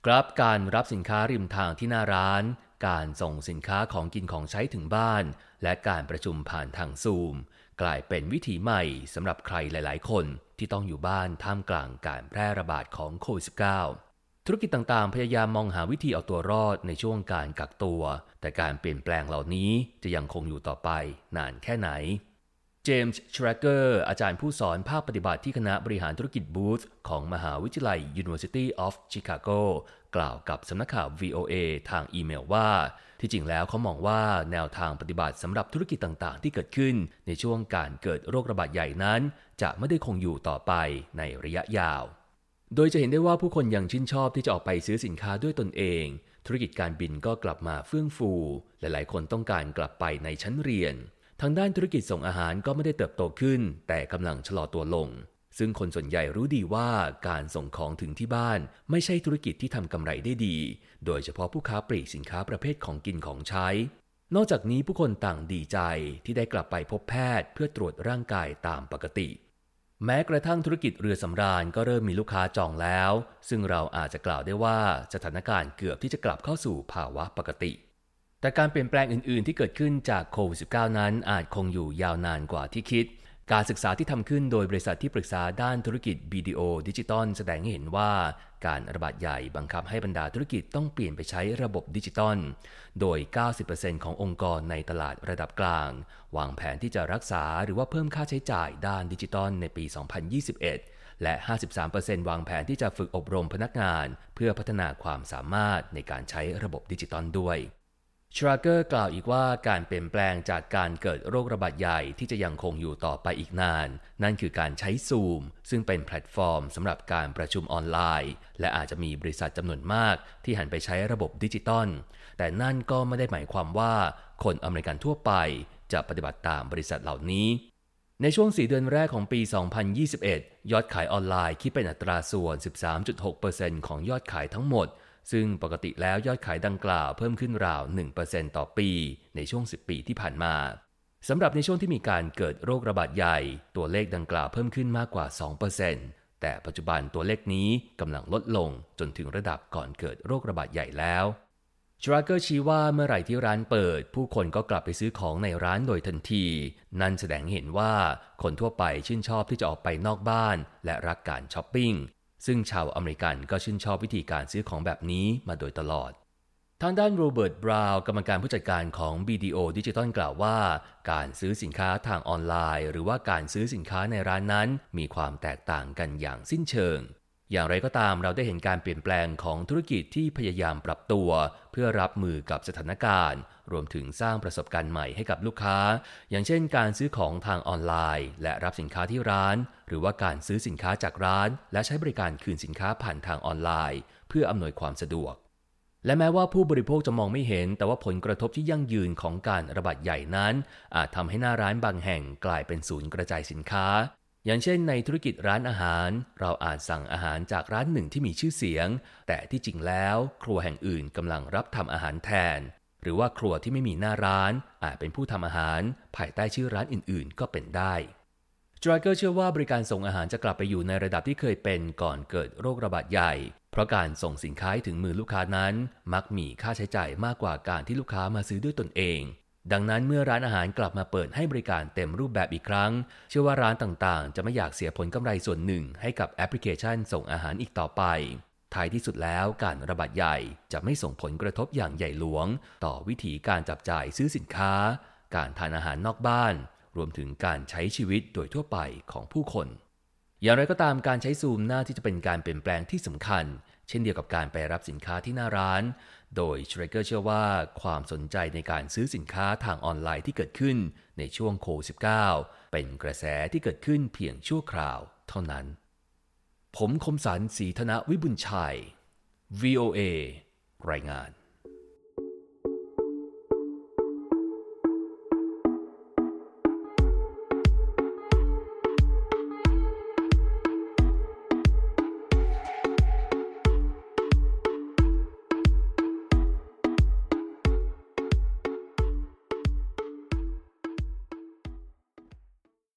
กราฟการรับสินค้าริมทางที่หน้าร้านการส่งสินค้าของกินของใช้ถึงบ้านและการประชุมผ่านทางซูมกลายเป็นวิถีใหม่สำหรับใครหลายๆคนที่ต้องอยู่บ้านท่ามกลางการแพร่ระบาดของโควิด -19 ธุรกิจต่างๆพยายามมองหาวิธีเอาตัวรอดในช่วงการกักตัวแต่การเปลี่ยนแปลงเหล่านี้จะยังคงอยู่ต่อไปนานแค่ไหนเจมส์ ชแรกเกอร์อาจารย์ผู้สอนภาคปฏิบัติที่คณะบริหารธุรกิจบูธของมหาวิทยาลัย University of Chicago กล่าวกับสำนักข่าว VOA ทางอีเมลว่าที่จริงแล้วเขามองว่าแนวทางปฏิบัติสำหรับธุรกิจต่างๆที่เกิดขึ้นในช่วงการเกิดโรคระบาดใหญ่นั้นจะไม่ได้คงอยู่ต่อไปในระยะยาวโดยจะเห็นได้ว่าผู้คนยังชื่นชอบที่จะออกไปซื้อสินค้าด้วยตนเองธุรกิจการบินก็กลับมาเฟื่องฟูหลายๆคนต้องการกลับไปในชั้นเรียนทางด้านธุรกิจส่งอาหารก็ไม่ได้เติบโตขึ้นแต่กำลังชะลอตัวลงซึ่งคนส่วนใหญ่รู้ดีว่าการส่งของถึงที่บ้านไม่ใช่ธุรกิจที่ทำกำไรได้ดีโดยเฉพาะผู้ค้าปลีกสินค้าประเภทของกินของใช้นอกจากนี้ผู้คนต่างดีใจที่ได้กลับไปพบแพทย์เพื่อตรวจร่างกายตามปกติแม้กระทั่งธุรกิจเรือสำราญก็เริ่มมีลูกค้าจองแล้วซึ่งเราอาจจะกล่าวได้ว่าสถานการณ์เกือบที่จะกลับเข้าสู่ภาวะปกติแต่การเปลี่ยนแปลงอื่นๆที่เกิดขึ้นจากโควิด -19 นั้นอาจคงอยู่ยาวนานกว่าที่คิดการศึกษาที่ทำขึ้นโดยบริษัทที่ปรึกษาด้านธุรกิจ BDO ดิจิตอลแสดงให้เห็นว่าการระบาดใหญ่บังคับให้บรรดาธุรกิจต้องเปลี่ยนไปใช้ระบบดิจิตอลโดย 90% ขององค์กรในตลาดระดับกลางวางแผนที่จะรักษาหรือว่าเพิ่มค่าใช้จ่ายด้านดิจิตอลในปี 2021 และ 53% วางแผนที่จะฝึกอบรมพนักงานเพื่อพัฒนาความสามารถในการใช้ระบบดิจิตอลด้วยชราเกอร์กล่าวอีกว่าการเปลี่ยนแปลงจากการเกิดโรคระบาดใหญ่ที่จะยังคงอยู่ต่อไปอีกนานนั่นคือการใช้ซูมซึ่งเป็นแพลตฟอร์มสำหรับการประชุมออนไลน์และอาจจะมีบริษัทจำนวนมากที่หันไปใช้ระบบดิจิตอลแต่นั่นก็ไม่ได้หมายความว่าคนอเมริกันทั่วไปจะปฏิบัติตามบริษัทเหล่านี้ในช่วง4เดือนแรกของปี 2021 ยอดขายออนไลน์คิดเป็นอัตราส่วน 13.6% ของยอดขายทั้งหมดซึ่งปกติแล้วยอดขายดังกล่าวเพิ่มขึ้นราว 1% ต่อปีในช่วง10 ปีที่ผ่านมาสำหรับในช่วงที่มีการเกิดโรคระบาดใหญ่ตัวเลขดังกล่าวเพิ่มขึ้นมากกว่า 2% แต่ปัจจุบันตัวเลขนี้กำลังลดลงจนถึงระดับก่อนเกิดโรคระบาดใหญ่แล้วชราเกอร์ชี้ว่าเมื่อไหร่ที่ร้านเปิดผู้คนก็กลับไปซื้อของในร้านโดยทันทีนั่นแสดงเห็นว่าคนทั่วไปชื่นชอบที่จะออกไปนอกบ้านและรักการช้อปปิ้งซึ่งชาวอเมริกันก็ชื่นชอบวิธีการซื้อของแบบนี้มาโดยตลอดทางด้านโรเบิร์ต บราวน์กรรมการผู้จัดการของ BDO ดิจิตอลกล่าวว่าการซื้อสินค้าทางออนไลน์หรือว่าการซื้อสินค้าในร้านนั้นมีความแตกต่างกันอย่างสิ้นเชิงอย่างไรก็ตามเราได้เห็นการเปลี่ยนแปลงของธุรกิจที่พยายามปรับตัวเพื่อรับมือกับสถานการณ์รวมถึงสร้างประสบการณ์ใหม่ให้กับลูกค้าอย่างเช่นการซื้อของทางออนไลน์และรับสินค้าที่ร้านหรือว่าการซื้อสินค้าจากร้านและใช้บริการคืนสินค้าผ่านทางออนไลน์เพื่ออำนวยความสะดวกและแม้ว่าผู้บริโภคจะมองไม่เห็นแต่ว่าผลกระทบที่ยั่งยืนของการระบาดใหญ่นั้นอาจทำให้หน้าร้านบางแห่งกลายเป็นศูนย์กระจายสินค้าอย่างเช่นในธุรกิจร้านอาหารเราอาจสั่งอาหารจากร้านหนึ่งที่มีชื่อเสียงแต่ที่จริงแล้วครัวแห่งอื่นกำลังรับทำอาหารแทนหรือว่าครัวที่ไม่มีหน้าร้านอาจเป็นผู้ทำอาหารภายใต้ชื่อร้านอื่นๆก็เป็นได้ดราเกอร์เชื่อว่าบริการส่งอาหารจะกลับไปอยู่ในระดับที่เคยเป็นก่อนเกิดโรคระบาดใหญ่เพราะการส่งสินค้าถึงมือลูกค้านั้นมักมีค่าใช้จ่ายมากกว่าการที่ลูกค้ามาซื้อด้วยตนเองดังนั้นเมื่อร้านอาหารกลับมาเปิดให้บริการเต็มรูปแบบอีกครั้งเชื่อว่าร้านต่างๆจะไม่อยากเสียผลกำไรส่วนหนึ่งให้กับแอปพลิเคชันส่งอาหารอีกต่อไปท้ายที่สุดแล้วการระบาดใหญ่จะไม่ส่งผลกระทบอย่างใหญ่หลวงต่อวิธีการจับจ่ายซื้อสินค้าการทานอาหารนอกบ้านรวมถึงการใช้ชีวิตโดยทั่วไปของผู้คนอย่างไรก็ตามการใช้ซูมน่าที่จะเป็นการเปลี่ยนแปลงที่สำคัญเช่นเดียวกับการไปรับสินค้าที่หน้าร้านโดยชเรเกอร์เชื่อว่าความสนใจในการซื้อสินค้าทางออนไลน์ที่เกิดขึ้นในช่วงโควิด -19 เป็นกระแสที่เกิดขึ้นเพียงชั่วคราวเท่านั้นผมคมสันต์ ศรีธนวิบุญชัย VOA รายงาน